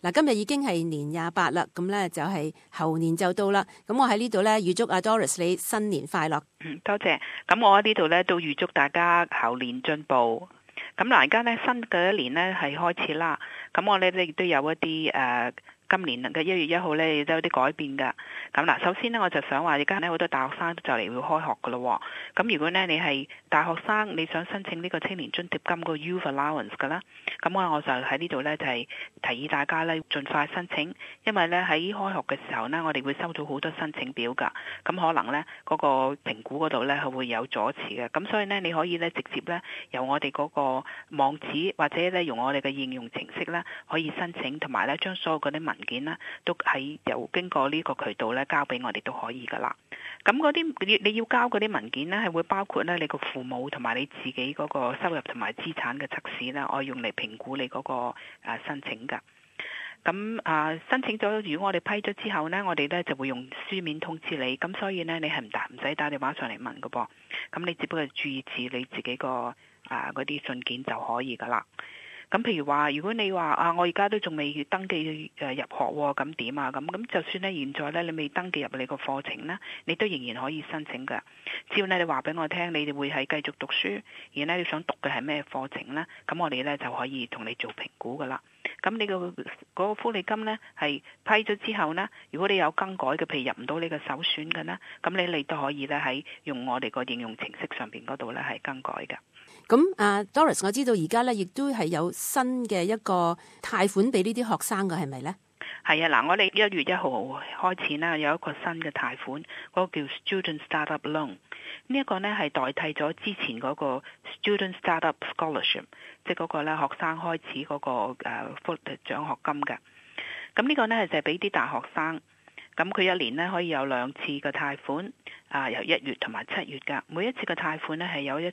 嗱，今日已經係年28啦，咁咧就係猴年就到啦。咁我喺呢度咧預祝阿 Doris 你新年快樂。 多謝。咁我喺呢度咧都預祝大家猴年進步。咁嗱，而家咧新嘅一年咧係開始啦。咁我咧亦都有一啲今年嘅1月1號咧都有啲改變㗎。咁嗱，首先呢，我就想話，而家咧好多大學生就嚟會開學㗎咯。咁如果呢，你係大學生，你想申請呢個青年津貼金個 Youth Allowance 㗎啦，咁我就喺呢度呢，就係提議大家呢盡快申請，因為呢喺開學嘅時候呢，我哋會收到好多申請表㗎，咁可能呢嗰個評估嗰度呢係會有阻滯嘅，咁所以呢，你可以呢直接呢由我哋嗰個網址或者呢用我哋嘅應用程式呢可以申請，同埋呢將所有嗰啲文件呢都喺由經過呢個渠道呢交俾我哋都可以㗎啦。咁嗰啲你要交嗰啲文件呢，係會包括呢你個父母同埋你自己嗰個收入同埋資產嘅測試呢，我用嚟評估你嗰個申請㗎。咁申請咗，如果我哋批咗之後呢，我哋呢就會用書面通知你。咁所以呢，你係唔使打電話上嚟問㗎噃。咁你只不過注意住你自己個嗰啲信件就可以㗎啦。咁譬如話，如果你話我而家都仲未登記入學喎，咁點啊？咁就算呢，現在呢，你未登記入你個課程呢，你都仍然可以申請㗎。只要呢，你話俾我聽，你哋會係繼續讀書，而呢，你想讀嘅係咩課程呢？咁我哋呢，就可以同你做評估㗎啦。咁你嗰個福利金呢，係批咗之後呢，如果你有更改嘅，譬如入唔到你嘅首選嘅呢，咁你都可以呢，喺用我哋個應用程式上邊嗰度呢，係更改㗎。 咁Doris，我知道而家咧亦都係有新嘅一個貸款俾呢啲學生嘅，係咪呢？ 係啊，嗱，我哋1月1號開始呢，有一個新嘅貸款，嗰個叫 Student Startup Loan。呢一個呢係代替咗之前嗰個 Student Startup Scholarship， 即係嗰個呢學生開始嗰個獎學金嘅。咁呢個呢就係俾啲大學生。咁佢一年呢可以有2次嘅貸款，由1月同埋7月㗎。每一次嘅貸款呢係有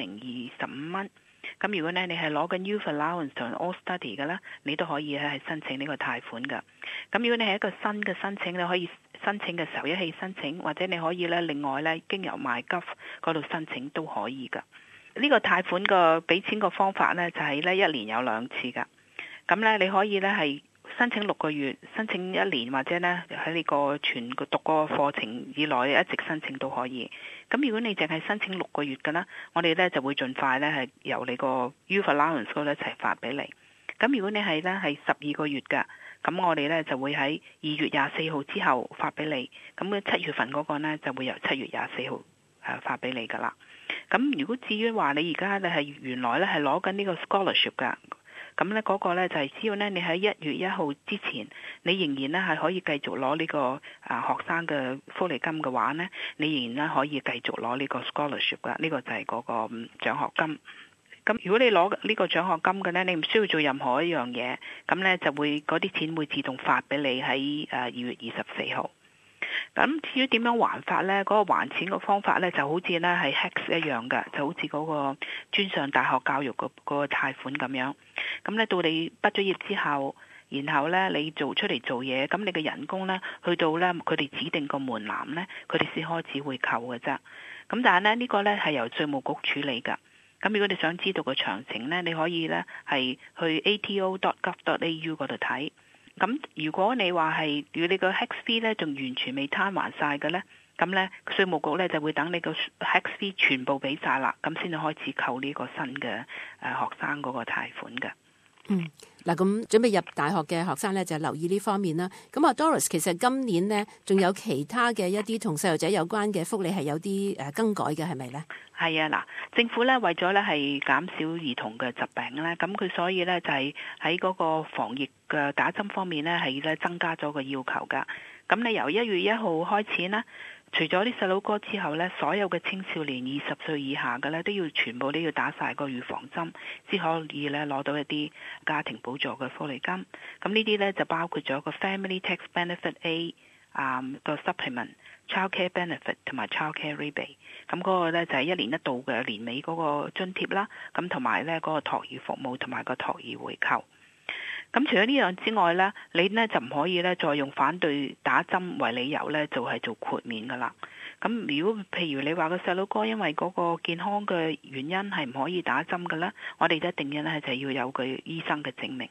1025蚊。咁如果呢你係攞緊 Youth Allowance 同 All Study 嘅呢，你都可以係申請呢個貸款㗎。咁如果你係一個新嘅申請，你可以申請嘅時候一起申請，或者你可以呢另外呢經由 MyGov 嗰度申請都可以㗎。呢個貸款個俾錢個方法呢，就係呢1年有2次㗎。咁呢你可以呢係申請6個月，申請1年，或者呢喺你個全個讀個課程以內一直申請都可以。咁如果你淨係申請6個月嘅呢，我哋呢就會盡快呢係由你個 Youth Allowance 嗰度一齊發俾你。咁如果你係呢係12個月㗎，咁我哋呢就會喺2月24號之後發俾你。咁7月份嗰個呢就會由7月24號發俾你㗎啦。咁如果至於話你而家呢係原來呢係攞緊呢個 scholarship 㗎。咁呢嗰個呢，就係只要呢你喺1月1號之前，你仍然呢係可以繼續攞呢個學生嘅福利金嘅話呢，你仍然呢可以繼續攞呢個 scholarship 㗎。呢個就係嗰個獎學金。咁如果你攞呢個獎學金嘅呢，你唔需要做任何一樣嘢，咁呢就會嗰啲錢會自動發俾你喺2月24號。咁至於點樣還法呢？嗰個還錢嘅方法呢，就好似呢係 HECS 一樣嘅，就好似嗰個專上大學教育嗰個貸款咁樣。咁呢到你畢咗業之後，然後呢你出嚟做嘢，咁你嘅人工呢去到呢佢哋指定個門檻呢，佢哋先開始會扣嘅啫。咁但係呢個呢係由稅務局處理㗎。咁如果你想知道個詳情呢，你可以呢係去 ato.gov.au 嗰度睇。咁如果你話係如果你個 HECS fee 呢仲完全未攤還晒嘅呢，咁呢稅務局呢就會等你個 HECS fee 全部俾晒啦，咁先至開始扣呢個新嘅學生嗰個貸款嘅。 嗱，咁準備入大學嘅學生呢，就留意呢方面啦。咁Doris，其實今年呢，仲有其他嘅一啲同細路仔有關嘅福利係有啲更改嘅，係咪呢？ 係啊，嗱，政府呢為咗呢係減少兒童嘅疾病呢，咁佢所以呢就係喺嗰個防疫嘅打針方面呢，係呢增加咗個要求㗎。咁你由1月1號開始呢，除咗啲細佬哥之後呢，所有嘅青少年20歲以下嘅呢，都要全部都要打晒個預防針，先可以呢攞到一啲家庭補助嘅福利金。咁呢啲呢，就包括咗個 Family Tax Benefit A 個 Supplement、Child Care Benefit 同埋 Child Care Rebate。咁嗰個呢，就係1年1度嘅年尾嗰個津貼啦。咁同埋呢嗰個托兒服務同埋個托兒回扣。咁除咗呢樣之外呢，你呢就唔可以呢再用反對打針為理由呢，就係做豁免噶啦。咁如果譬如你話個細佬哥因為嗰個健康嘅原因係唔可以打針嘅呢，我哋一定嘅呢就要有個醫生嘅證明。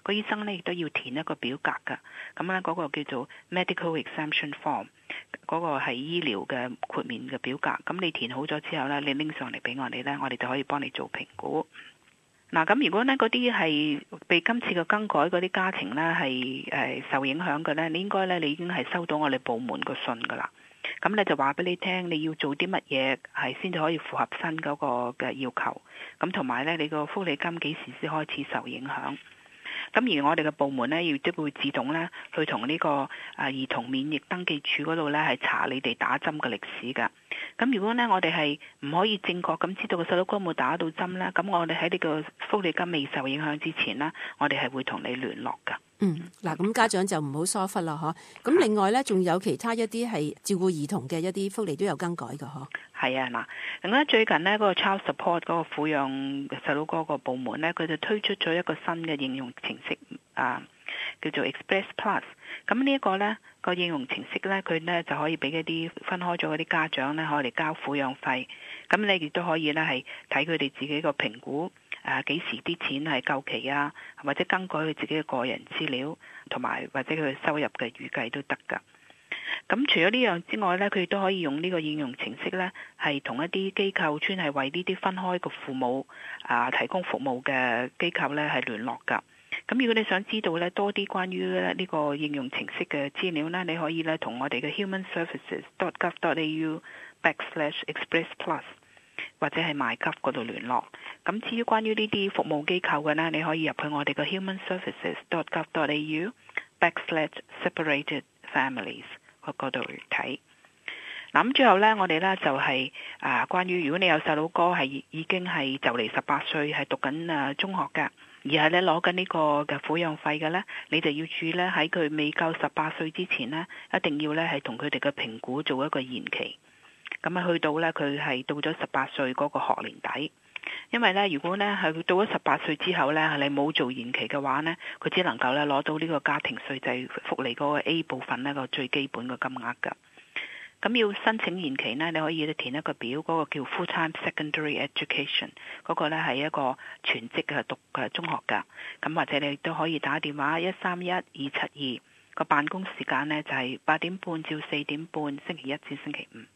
個醫生呢亦都要填一個表格㗎。咁呢嗰個叫做 medical exemption form， 嗰個係醫療嘅豁免嘅表格。咁你填好咗之後呢，你拎上嚟俾我哋呢，我哋就可以幫你做評估。嗱，咁如果呢嗰啲係被今次嘅更改嗰啲家庭呢係受影響嘅呢，你應該呢，你已經係收到我哋部門個信㗎啦。咁你就話俾你聽，你要做啲乜嘢係先至可以符合新嗰個嘅要求。咁同埋呢，你個福利金幾時先開始受影響？咁而我哋嘅部門呢，亦都會自動呢去同呢個兒童免疫登記處嗰度呢係查你哋打針嘅歷史㗎。咁如果呢，我哋係唔可以正確咁知道個細佬哥有冇打到針呢，咁我哋喺呢個福利金未受影響之前呢，我哋係會同你聯絡㗎。 嗱，咁家長就唔好疏忽啦，嗬。咁另外咧，仲有其他一啲係照顧兒童嘅一啲福利都有更改㗎，嗬。係啊，嗱，咁咧最近呢，嗰個 Child Support 嗰個撫養細佬哥個部門呢，佢就推出咗一個新嘅應用程式叫做 Express Plus。咁呢一個呢個應用程式呢，佢呢就可以俾一啲分開咗嗰啲家長呢，可以嚟交撫養費。咁你亦都可以呢係睇佢哋自己個評估。幾時啲錢係夠期啊，或者更改佢自己嘅個人資料，同埋或者佢收入嘅預計都得㗎。咁除咗呢樣之外呢，佢亦都可以用呢個應用程式呢，係同一啲機構專係為呢啲分開個父母提供服務嘅機構呢係聯絡㗎。咁如果你想知道呢多啲關於呢個應用程式嘅資料呢，你可以呢同我哋嘅 humanservices.gov.au/expressplus 或者係賣急嗰度聯絡。咁至於關於呢啲服務機構嘅呢，你可以入去我哋嘅 humanservices.gov.au/separated families 嗰度睇。嗱，咁最後呢，我哋呢就係關於如果你有細佬哥係已經係就嚟18歲，係讀緊中學㗎，而係呢攞緊呢個嘅撫養費嘅呢，你就要注意呢，喺佢未夠18歲之前呢，一定要呢係同佢哋嘅評估做一個延期。咁去到呢，佢係到咗18歲嗰個學年底。因為呢，如果呢係到咗18歲之後呢，你冇做延期嘅話呢，佢只能夠呢攞到呢個家庭稅制福利嗰個 A 部分呢個最基本嘅金額㗎。咁要申請延期呢，你可以填一個表，嗰個叫 Full Time Secondary Education， 嗰個呢係一個全職嘅讀中學㗎。咁或者你都可以打電話131-272，個辦公時間呢就係8點半至4點半，星期一至星期五。